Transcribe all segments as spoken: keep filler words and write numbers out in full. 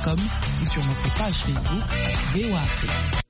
com ou sur notre page Facebook V O A Afrique.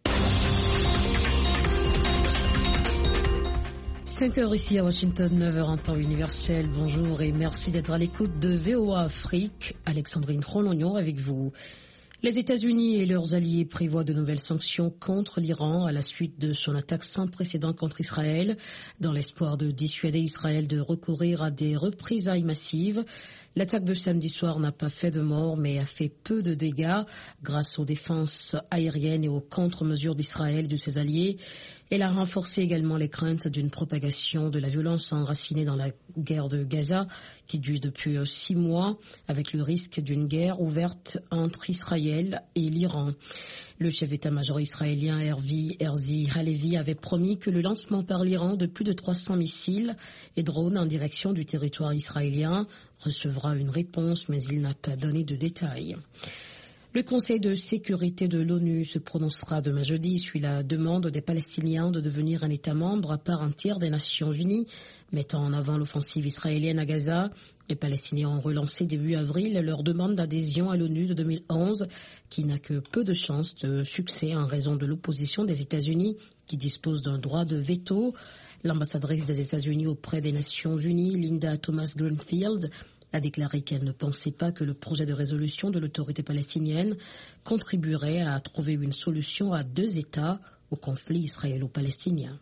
cinq heures ici à Washington, neuf heures en temps universel. Bonjour et merci d'être à l'écoute de V O A Afrique. Alexandrine Rolognon avec vous. Les États-Unis et leurs alliés prévoient de nouvelles sanctions contre l'Iran à la suite de son attaque sans précédent contre Israël, dans l'espoir de dissuader Israël de recourir à des représailles massives. L'attaque de samedi soir n'a pas fait de morts, mais a fait peu de dégâts grâce aux défenses aériennes et aux contre-mesures d'Israël et de ses alliés. Elle a renforcé également les craintes d'une propagation de la violence enracinée dans la guerre de Gaza, qui dure depuis six mois, avec le risque d'une guerre ouverte entre Israël et l'Iran. Le chef d'état-major israélien Herzi Halevi avait promis que le lancement par l'Iran de plus de trois cents missiles et drones en direction du territoire israélien recevra une réponse, mais il n'a pas donné de détails. Le Conseil de sécurité de l'ONU se prononcera demain jeudi sur la demande des Palestiniens de devenir un État membre à part entière des Nations Unies, mettant en avant l'offensive israélienne à Gaza. Les Palestiniens ont relancé début avril leur demande d'adhésion à l'ONU de deux mille onze, qui n'a que peu de chances de succès en raison de l'opposition des États-Unis, qui disposent d'un droit de veto. L'ambassadrice des États-Unis auprès des Nations Unies, Linda Thomas-Greenfield, a déclaré qu'elle ne pensait pas que le projet de résolution de l'autorité palestinienne contribuerait à trouver une solution à deux États au conflit israélo-palestinien.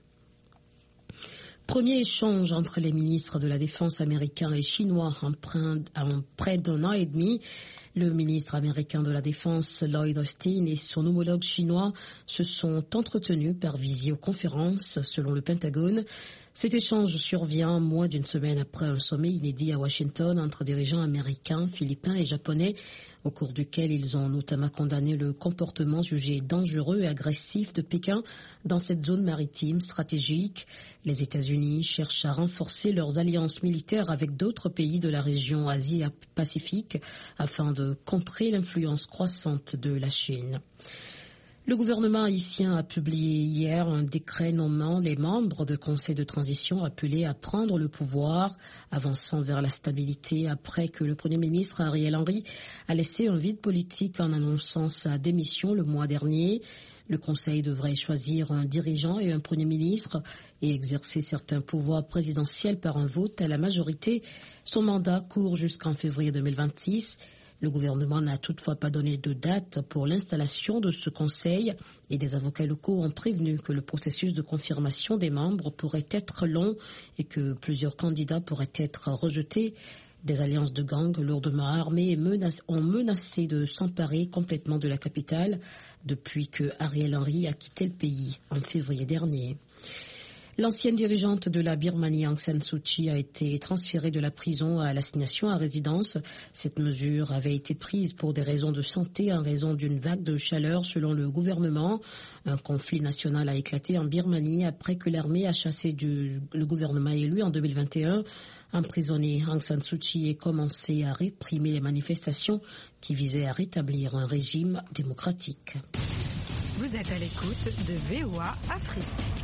Premier échange entre les ministres de la Défense américains et chinois en près d'un an et demi. Le ministre américain de la Défense, Lloyd Austin, et son homologue chinois se sont entretenus par visioconférence, selon le Pentagone. Cet échange survient moins d'une semaine après un sommet inédit à Washington entre dirigeants américains, philippins et japonais, au cours duquel ils ont notamment condamné le comportement jugé dangereux et agressif de Pékin dans cette zone maritime stratégique. Les États-Unis cherchent à renforcer leurs alliances militaires avec d'autres pays de la région Asie-Pacifique afin de contrer l'influence croissante de la Chine. Le gouvernement haïtien a publié hier un décret nommant les membres du Conseil de transition appelés à prendre le pouvoir, avançant vers la stabilité après que le Premier ministre Ariel Henry a laissé un vide politique en annonçant sa démission le mois dernier. Le Conseil devrait choisir un dirigeant et un Premier ministre et exercer certains pouvoirs présidentiels par un vote à la majorité. Son mandat court jusqu'en février deux mille vingt-six. Le gouvernement n'a toutefois pas donné de date pour l'installation de ce conseil et des avocats locaux ont prévenu que le processus de confirmation des membres pourrait être long et que plusieurs candidats pourraient être rejetés. Des alliances de gangs lourdement armées ont menacé de s'emparer complètement de la capitale depuis que Ariel Henry a quitté le pays en février dernier. L'ancienne dirigeante de la Birmanie, Aung San Suu Kyi, a été transférée de la prison à l'assignation à résidence. Cette mesure avait été prise pour des raisons de santé en raison d'une vague de chaleur selon le gouvernement. Un conflit national a éclaté en Birmanie après que l'armée a chassé du, le gouvernement élu en deux mille vingt et un. Emprisonnée, Aung San Suu Kyi a commencé à réprimer les manifestations qui visaient à rétablir un régime démocratique. Vous êtes à l'écoute de V O A Afrique.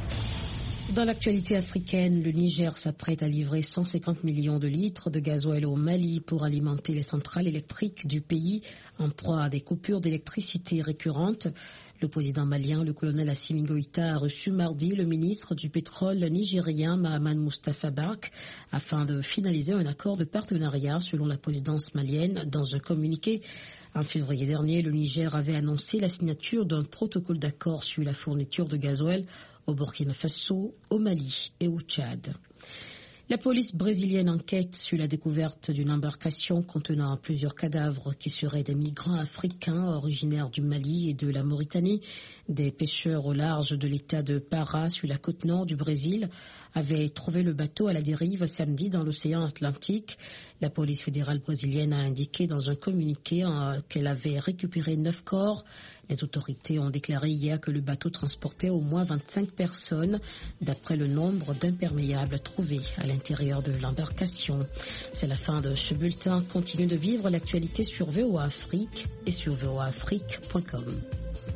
Dans l'actualité africaine, le Niger s'apprête à livrer cent cinquante millions de litres de gasoil au Mali pour alimenter les centrales électriques du pays en proie à des coupures d'électricité récurrentes. Le président malien, le colonel Assimi Goïta, a reçu mardi le ministre du pétrole nigérien Mahaman Mustafa Bark afin de finaliser un accord de partenariat selon la présidence malienne. Dans un communiqué, en février dernier, le Niger avait annoncé la signature d'un protocole d'accord sur la fourniture de gasoil au Burkina Faso, au Mali et au Tchad. La police brésilienne enquête sur la découverte d'une embarcation contenant plusieurs cadavres qui seraient des migrants africains originaires du Mali et de la Mauritanie. Des pêcheurs au large de l'état de Pará, sur la côte nord du Brésil, avaient trouvé le bateau à la dérive samedi dans l'océan Atlantique. La police fédérale brésilienne a indiqué dans un communiqué qu'elle avait récupéré neuf corps. Les autorités ont déclaré hier que le bateau transportait au moins vingt-cinq personnes, d'après le nombre d'imperméables trouvés à l'intérieur de l'embarcation. C'est la fin de ce bulletin. Continuez de vivre l'actualité sur V O A Afrique et sur V O A Afrique point com.